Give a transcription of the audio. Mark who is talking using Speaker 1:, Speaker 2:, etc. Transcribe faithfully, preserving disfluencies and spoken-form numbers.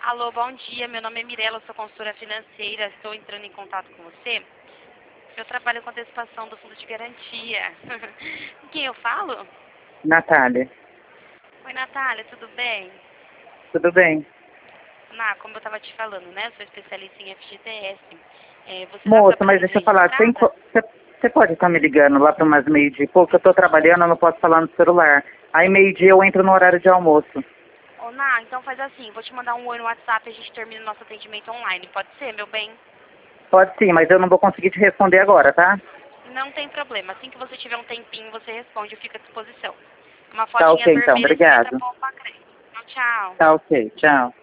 Speaker 1: Alô, bom dia. Meu nome é Mirella, sou consultora financeira. Estou entrando em contato com você. Eu trabalho com antecipação do fundo de garantia. Com quem eu falo?
Speaker 2: Natália,
Speaker 1: Oi, Natália, tudo bem?
Speaker 2: tudo bem?
Speaker 1: Ná, como eu estava te falando, né? Eu sou especialista em F G T S. É, você está
Speaker 2: Moça, mas
Speaker 1: trabalhando
Speaker 2: deixa eu falar, tem
Speaker 1: registrada?
Speaker 2: co- você você pode estar me ligando lá para umas meio-dia e pouco? Eu estou trabalhando, eu não posso falar no celular. Aí meio-dia eu entro no horário de almoço.
Speaker 1: Ô, Ná, então faz assim. Vou te mandar um oi no WhatsApp e a gente termina o nosso atendimento online. Pode ser, meu bem?
Speaker 2: Pode sim, mas eu não vou conseguir te responder agora, tá?
Speaker 1: Não tem problema. Assim que você tiver um tempinho, você responde. Eu fico à disposição. Uma
Speaker 2: Tá
Speaker 1: fotinha
Speaker 2: ok então,
Speaker 1: vermelha, cinquenta
Speaker 2: obrigado.
Speaker 1: pontos pra crédito. Tchau, tchau.
Speaker 2: Tá ok, tchau.